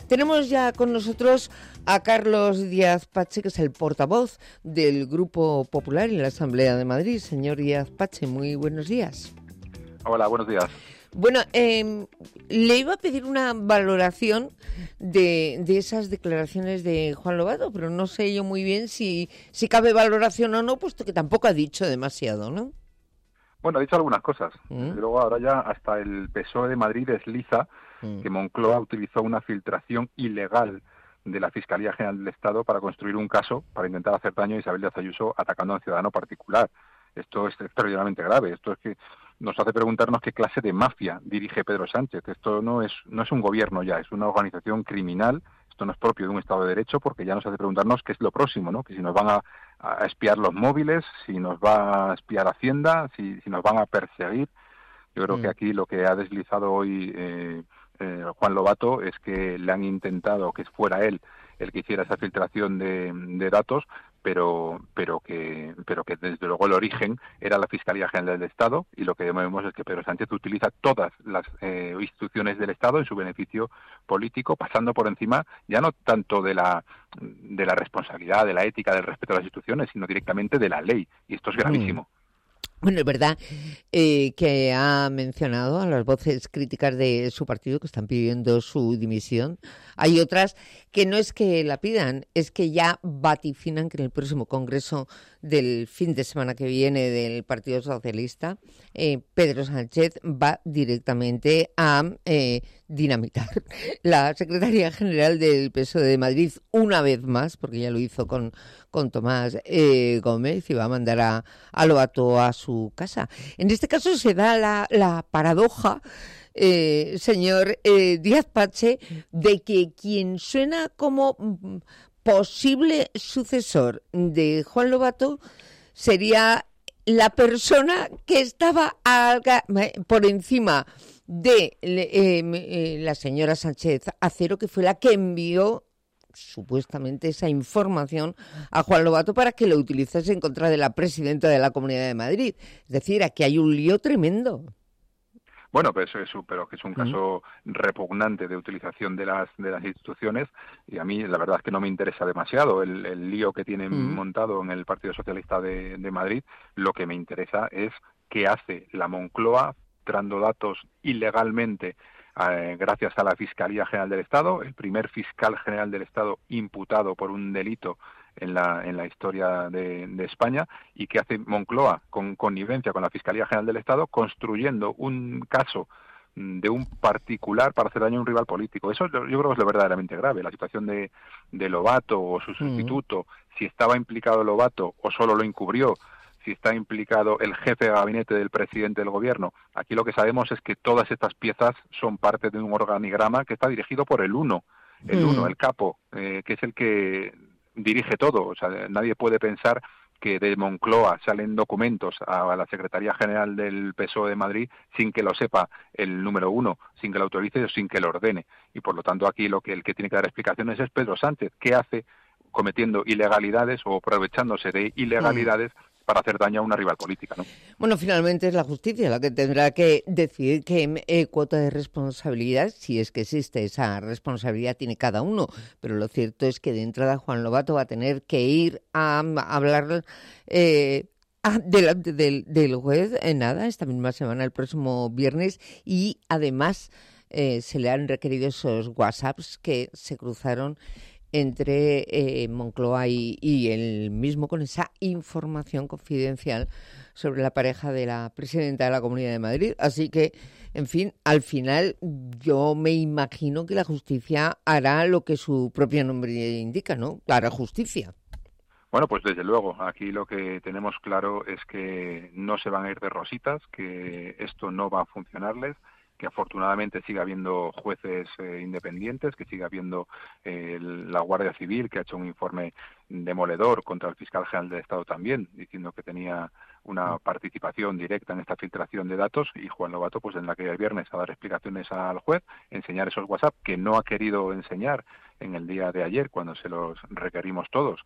Tenemos ya con nosotros a Carlos Díaz Pache, que es el portavoz del Grupo Popular en la Asamblea de Madrid. Señor Díaz Pache, muy buenos días. Hola, buenos días. Bueno, le iba a pedir una valoración de esas declaraciones de Juan Lobato, pero no sé yo muy bien si cabe valoración o no, puesto que tampoco ha dicho demasiado, ¿no? Bueno, ha dicho algunas cosas. Desde luego ahora ya hasta el PSOE de Madrid desliza que Moncloa utilizó una filtración ilegal de la Fiscalía General del Estado para construir un caso para intentar hacer daño a Isabel Díaz Ayuso atacando a un ciudadano particular. Esto es extraordinariamente grave. Esto es que nos hace preguntarnos qué clase de mafia dirige Pedro Sánchez. Esto no es un gobierno ya, es una organización criminal. Esto no es propio de un Estado de Derecho, porque ya nos hace preguntarnos qué es lo próximo, ¿no? Que si nos van a espiar los móviles, si nos va a espiar Hacienda, si nos van a perseguir. Yo creo que aquí lo que ha deslizado hoy Juan Lobato es que le han intentado que fuera él el que hiciera esa filtración de datos, pero que desde luego el origen era la Fiscalía General del Estado, y lo que vemos es que Pedro Sánchez utiliza todas las instituciones del Estado en su beneficio político, pasando por encima ya no tanto de la responsabilidad, de la ética, del respeto a las instituciones, sino directamente de la ley, y esto es gravísimo. Bueno, es verdad que ha mencionado a las voces críticas de su partido que están pidiendo su dimisión. Hay otras que no es que la pidan, es que ya vaticinan que en el próximo congreso del fin de semana que viene del Partido Socialista, Pedro Sánchez va directamente a dinamitar la Secretaría General del PSOE de Madrid una vez más, porque ya lo hizo con Tomás Gómez, y va a mandar a Lobato a su casa. En este caso se da la paradoja, señor Díaz Pache, de que quien suena como posible sucesor de Juan Lobato sería la persona que estaba por encima de la señora Sánchez Acero, que fue la que envió supuestamente esa información a Juan Lobato para que lo utilizase en contra de la presidenta de la Comunidad de Madrid. Es decir, aquí hay un lío tremendo. Bueno, pero que es un caso repugnante de utilización de las instituciones, y a mí la verdad es que no me interesa demasiado el lío que tienen montado en el Partido Socialista de Madrid. Lo que me interesa es qué hace la Moncloa filtrando datos ilegalmente gracias a la Fiscalía General del Estado, el primer fiscal general del Estado imputado por un delito en la historia de España, y que hace Moncloa con connivencia con la Fiscalía General del Estado, construyendo un caso de un particular para hacer daño a un rival político. Eso yo creo que es lo verdaderamente grave. La situación de Lobato o su sustituto, si estaba implicado Lobato o solo lo encubrió, si está implicado el jefe de gabinete del presidente del gobierno. Aquí lo que sabemos es que todas estas piezas son parte de un organigrama que está dirigido por el uno, el capo, que es el que dirige todo. O sea, nadie puede pensar que de Moncloa salen documentos a la Secretaría General del PSOE de Madrid sin que lo sepa el número uno, sin que lo autorice o sin que lo ordene. Y por lo tanto aquí el que tiene que dar explicaciones es Pedro Sánchez. ¿Qué hace cometiendo ilegalidades o aprovechándose de ilegalidades para hacer daño a una rival política, ¿no? Bueno, finalmente es la justicia la que tendrá que decidir qué cuota de responsabilidad, si es que existe esa responsabilidad, tiene cada uno. Pero lo cierto es que de entrada Juan Lobato va a tener que ir a hablar delante del juez esta misma semana, el próximo viernes, y además se le han requerido esos WhatsApps que se cruzaron entre Moncloa y él mismo, con esa información confidencial sobre la pareja de la presidenta de la Comunidad de Madrid. Así que, en fin, al final yo me imagino que la justicia hará lo que su propio nombre indica, ¿no? Hará justicia. Bueno, pues desde luego, aquí lo que tenemos claro es que no se van a ir de rositas, que esto no va a funcionarles, que afortunadamente siga habiendo jueces independientes, que siga habiendo la Guardia Civil, que ha hecho un informe demoledor contra el fiscal general del Estado también, diciendo que tenía una participación directa en esta filtración de datos, y Juan Lobato, pues en la que el viernes a dar explicaciones al juez, enseñar esos WhatsApp que no ha querido enseñar en el día de ayer, cuando se los requerimos todos,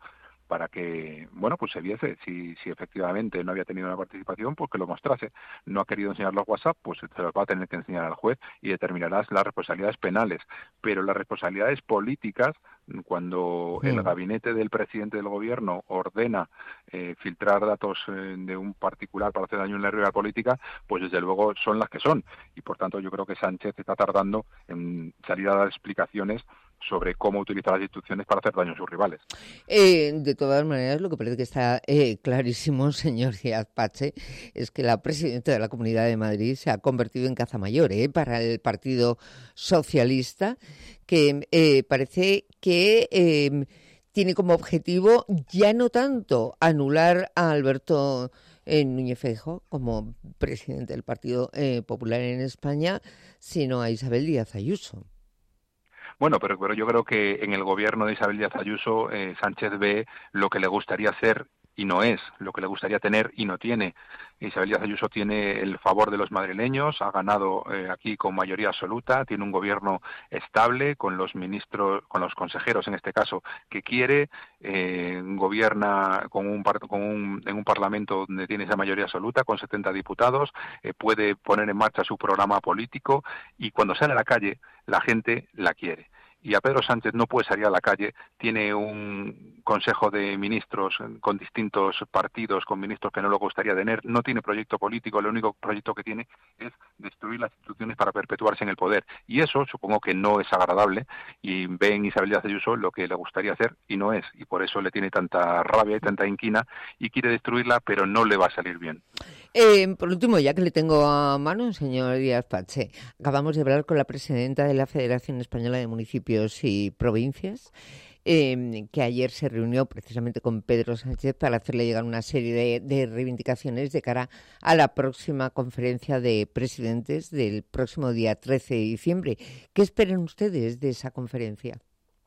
para que, bueno, pues se viese si efectivamente no había tenido una participación, pues que lo mostrase. No ha querido enseñar los WhatsApp, pues se los va a tener que enseñar al juez y determinará las responsabilidades penales. Pero las responsabilidades políticas, cuando el gabinete del presidente del gobierno ordena filtrar datos de un particular para hacer daño en la realidad política, pues desde luego son las que son. Y por tanto yo creo que Sánchez está tardando en salir a dar explicaciones sobre cómo utilizar las instituciones para hacer daño a sus rivales. De todas maneras, lo que parece que está clarísimo, señor Díaz Pache, es que la presidenta de la Comunidad de Madrid se ha convertido en caza mayor para el Partido Socialista, que parece que tiene como objetivo ya no tanto anular a Alberto Núñez Feijóo como presidente del Partido Popular en España, sino a Isabel Díaz Ayuso. Bueno, pero yo creo que en el gobierno de Isabel Díaz Ayuso Sánchez ve lo que le gustaría ser y no es, lo que le gustaría tener y no tiene. Isabel Díaz Ayuso tiene el favor de los madrileños, ha ganado aquí con mayoría absoluta, tiene un gobierno estable con los ministros, con los consejeros en este caso que quiere, gobierna en un parlamento donde tiene esa mayoría absoluta con 70 diputados, puede poner en marcha su programa político y cuando sale a la calle la gente la quiere. Y a Pedro Sánchez no puede salir a la calle, tiene un consejo de ministros con distintos partidos, con ministros que no le gustaría tener, no tiene proyecto político, el único proyecto que tiene es destruir las instituciones para perpetuarse en el poder. Y eso supongo que no es agradable y ve en Isabel Díaz Ayuso lo que le gustaría hacer y no es. Y por eso le tiene tanta rabia y tanta inquina y quiere destruirla, pero no le va a salir bien. Por último, ya que le tengo a mano, señor Díaz Pache, acabamos de hablar con la presidenta de la Federación Española de Municipios y Provincias, que ayer se reunió precisamente con Pedro Sánchez para hacerle llegar una serie de reivindicaciones de cara a la próxima conferencia de presidentes del próximo día 13 de diciembre. ¿Qué esperan ustedes de esa conferencia?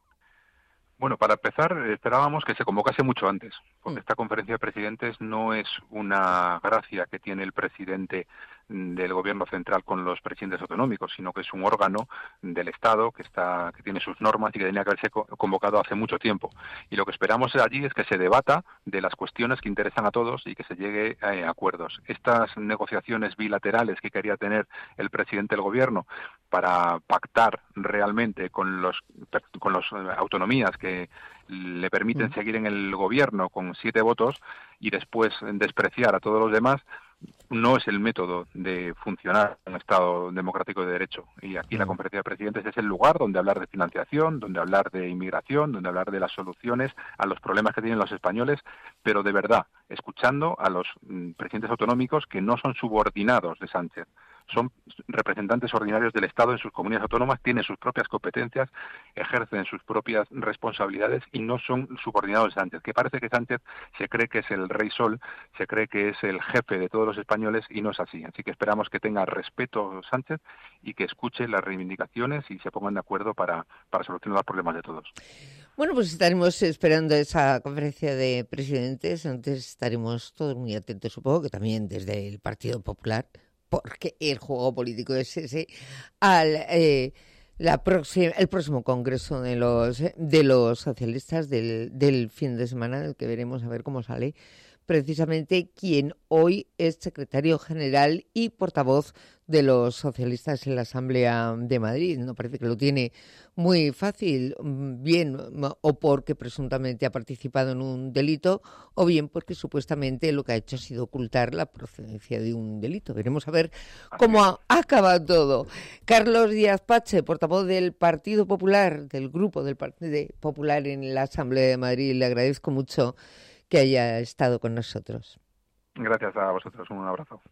Bueno, para empezar, esperábamos que se convocase mucho antes, porque esta conferencia de presidentes no es una gracia que tiene el presidente del gobierno central con los presidentes autonómicos, sino que es un órgano del Estado que tiene sus normas y que tenía que haberse convocado hace mucho tiempo. Y lo que esperamos allí es que se debata de las cuestiones que interesan a todos y que se llegue a acuerdos. Estas negociaciones bilaterales que quería tener el presidente del gobierno para pactar realmente con las autonomías que le permiten seguir en el gobierno con 7 votos y después despreciar a todos los demás, no es el método de funcionar en un Estado democrático de derecho. Y aquí la conferencia de presidentes es el lugar donde hablar de financiación, donde hablar de inmigración, donde hablar de las soluciones a los problemas que tienen los españoles, pero de verdad, escuchando a los presidentes autonómicos que no son subordinados de Sánchez. Son representantes ordinarios del Estado en sus comunidades autónomas, tienen sus propias competencias, ejercen sus propias responsabilidades y no son subordinados de Sánchez, que parece que Sánchez se cree que es el rey sol, se cree que es el jefe de todos los españoles y no es así. Así que esperamos que tenga respeto Sánchez y que escuche las reivindicaciones y se pongan de acuerdo para solucionar los problemas de todos. Bueno, pues estaremos esperando esa conferencia de presidentes. Antes estaremos todos muy atentos, supongo que también desde el Partido Popular, porque el juego político es ese, el próximo congreso de los socialistas del fin de semana, del que veremos a ver cómo sale precisamente quien hoy es secretario general y portavoz de los socialistas en la Asamblea de Madrid. No parece que lo tiene muy fácil, bien o porque presuntamente ha participado en un delito, o bien porque supuestamente lo que ha hecho ha sido ocultar la procedencia de un delito. Veremos a ver cómo acaba todo. Carlos Díaz Pache, portavoz del Partido Popular, del Grupo del Partido Popular en la Asamblea de Madrid, le agradezco mucho que haya estado con nosotros. Gracias a vosotros, un abrazo.